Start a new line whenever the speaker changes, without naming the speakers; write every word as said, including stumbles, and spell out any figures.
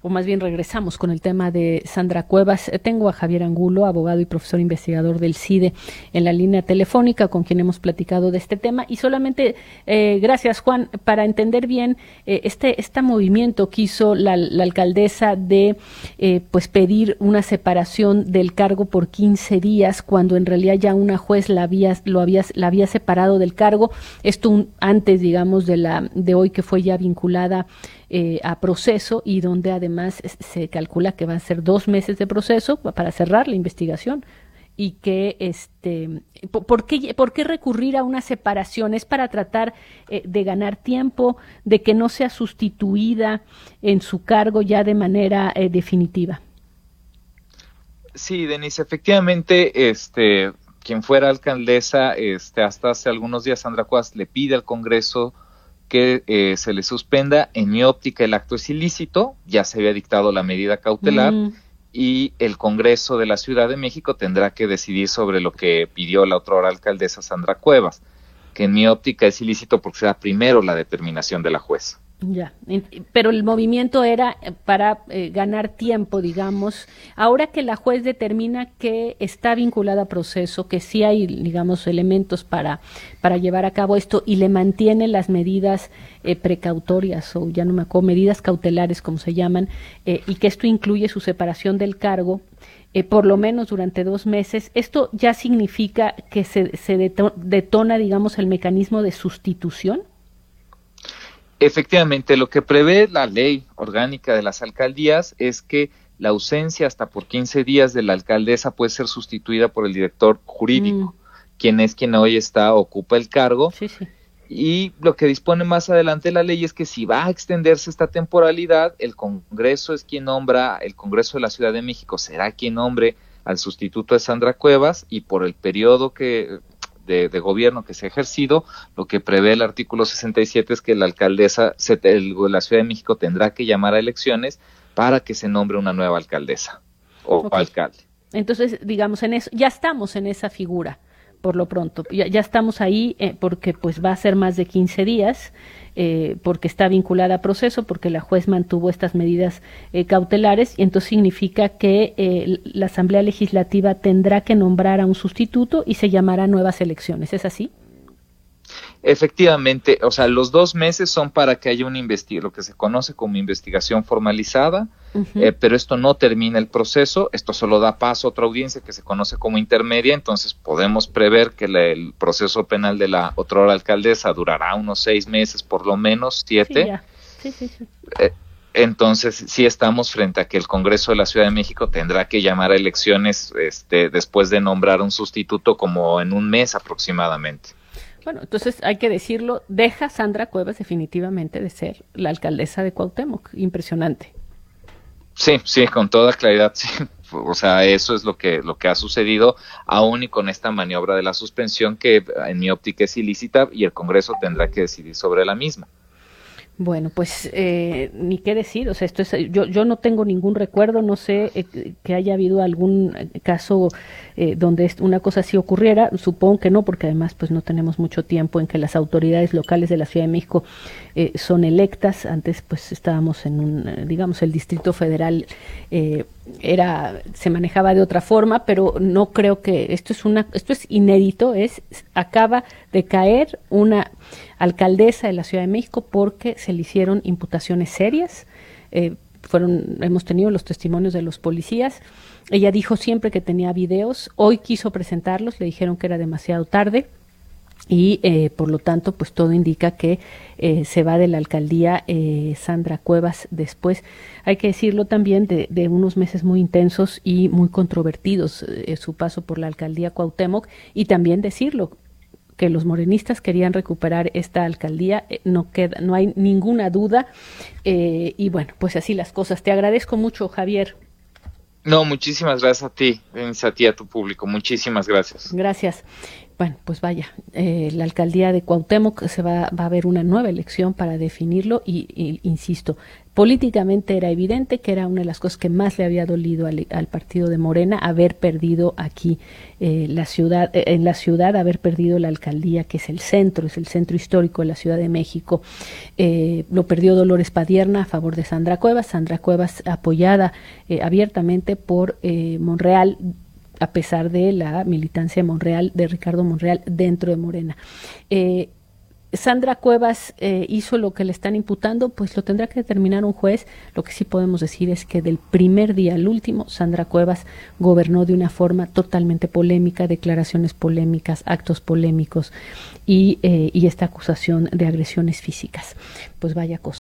o más bien regresamos con el tema de Sandra Cuevas. Eh, tengo a Javier Angulo, abogado y profesor investigador del C I D E, en la línea telefónica, con quien hemos platicado de este tema. Y solamente, eh, gracias Juan, para entender bien eh, este, este movimiento que hizo la, la alcaldesa de eh, pues pedir una separación del cargo por quince días, cuando en realidad ya una juez la había, lo había, la había separado del cargo. Esto un, antes, digamos, de la de hoy, que fue ya vinculada eh, a proceso, y donde además se calcula que van a ser dos meses de proceso para cerrar la investigación. Y que, este, ¿por qué, por qué recurrir a una separación? ¿Es para tratar eh, de ganar tiempo, de que no sea sustituida en su cargo ya de manera eh, definitiva?
Sí, Denise, efectivamente, este, quien fuera alcaldesa, este, hasta hace algunos días, Sandra Cuevas, le pide al Congreso que eh, se le suspenda. En mi óptica, el acto es ilícito, ya se había dictado la medida cautelar, mm. y el Congreso de la Ciudad de México tendrá que decidir sobre lo que pidió la otrora alcaldesa Sandra Cuevas, que en mi óptica es ilícito porque será primero la determinación de la jueza.
Ya, pero el movimiento era para eh, ganar tiempo, digamos. Ahora que la juez determina que está vinculada a proceso, que sí hay, digamos, elementos para, para llevar a cabo esto, y le mantiene las medidas eh, precautorias, o ya no me acuerdo, medidas cautelares, como se llaman, eh, y que esto incluye su separación del cargo, eh, por lo menos durante dos meses, ¿esto ya significa que se, se detona, digamos, el mecanismo de sustitución?
Efectivamente, lo que prevé la ley orgánica de las alcaldías es que la ausencia hasta por quince días de la alcaldesa puede ser sustituida por el director jurídico, mm. quien es quien hoy está, ocupa el cargo.
Sí, sí.
Y lo que dispone más adelante la ley es que si va a extenderse esta temporalidad, el Congreso es quien nombra, el Congreso de la Ciudad de México será quien nombre al sustituto de Sandra Cuevas, y por el periodo que... De, de gobierno que se ha ejercido, lo que prevé el artículo sesenta y siete es que la alcaldesa, se, el, la Ciudad de México tendrá que llamar a elecciones para que se nombre una nueva alcaldesa o okay. alcalde.
Entonces, digamos, en eso, ya estamos en esa figura, por lo pronto, ya, ya estamos ahí, eh, porque pues va a ser más de quince días, eh, porque está vinculada a proceso, porque la juez mantuvo estas medidas eh, cautelares, y entonces significa que eh, la Asamblea Legislativa tendrá que nombrar a un sustituto y se llamará nuevas elecciones, ¿es así?
Efectivamente, o sea, los dos meses son para que haya una investigación, lo que se conoce como investigación formalizada, uh-huh. eh, pero esto no termina el proceso, esto solo da paso a otra audiencia que se conoce como intermedia. Entonces podemos prever que la, el proceso penal de la otrora alcaldesa durará unos seis meses, por lo menos, siete.
Sí, ya. Sí, sí, sí.
Eh, entonces sí estamos frente a que el Congreso de la Ciudad de México tendrá que llamar a elecciones este, después de nombrar un sustituto, como en un mes aproximadamente.
Bueno, entonces hay que decirlo, deja Sandra Cuevas definitivamente de ser la alcaldesa de Cuauhtémoc. Impresionante.
Sí, sí, con toda claridad, sí. O sea, eso es lo que lo que ha sucedido, aún y con esta maniobra de la suspensión, que en mi óptica es ilícita, y el Congreso tendrá que decidir sobre la misma.
Bueno, pues eh, ni qué decir, o sea, esto es, yo, yo no tengo ningún recuerdo, no sé eh, que haya habido algún caso eh, donde una cosa así ocurriera, supongo que no, porque además pues no tenemos mucho tiempo en que las autoridades locales de la Ciudad de México eh, son electas. Antes pues estábamos en un, digamos, el Distrito Federal eh, era, se manejaba de otra forma, pero no creo que, esto es una, esto es inédito, es, acaba de caer una alcaldesa de la Ciudad de México porque se le hicieron imputaciones serias, eh, fueron, hemos tenido los testimonios de los policías. Ella dijo siempre que tenía videos, hoy quiso presentarlos, le dijeron que era demasiado tarde, y eh, por lo tanto pues todo indica que eh, se va de la alcaldía eh, Sandra Cuevas después, hay que decirlo también, de, de unos meses muy intensos y muy controvertidos, eh, su paso por la alcaldía Cuauhtémoc, y también decirlo, que los morenistas querían recuperar esta alcaldía, eh, no queda, no hay ninguna duda, eh, y bueno, pues así las cosas. Te agradezco mucho, Javier.
No, muchísimas gracias a ti, a ti, a tu público, muchísimas gracias.
Gracias. Bueno, pues vaya, eh, la alcaldía de Cuauhtémoc se va, va a haber una nueva elección para definirlo y, y insisto, políticamente era evidente que era una de las cosas que más le había dolido al, al partido de Morena, haber perdido aquí eh, la ciudad, eh, en la ciudad, haber perdido la alcaldía, que es el centro, es el centro histórico de la Ciudad de México. Eh, lo perdió Dolores Padierna a favor de Sandra Cuevas, Sandra Cuevas apoyada eh, abiertamente por eh, Monreal, a pesar de la militancia de Monreal, de Ricardo Monreal dentro de Morena. Eh, Sandra Cuevas eh, hizo lo que le están imputando, pues lo tendrá que determinar un juez. Lo que sí podemos decir es que del primer día al último, Sandra Cuevas gobernó de una forma totalmente polémica, declaraciones polémicas, actos polémicos y, eh, y esta acusación de agresiones físicas. Pues vaya cosa.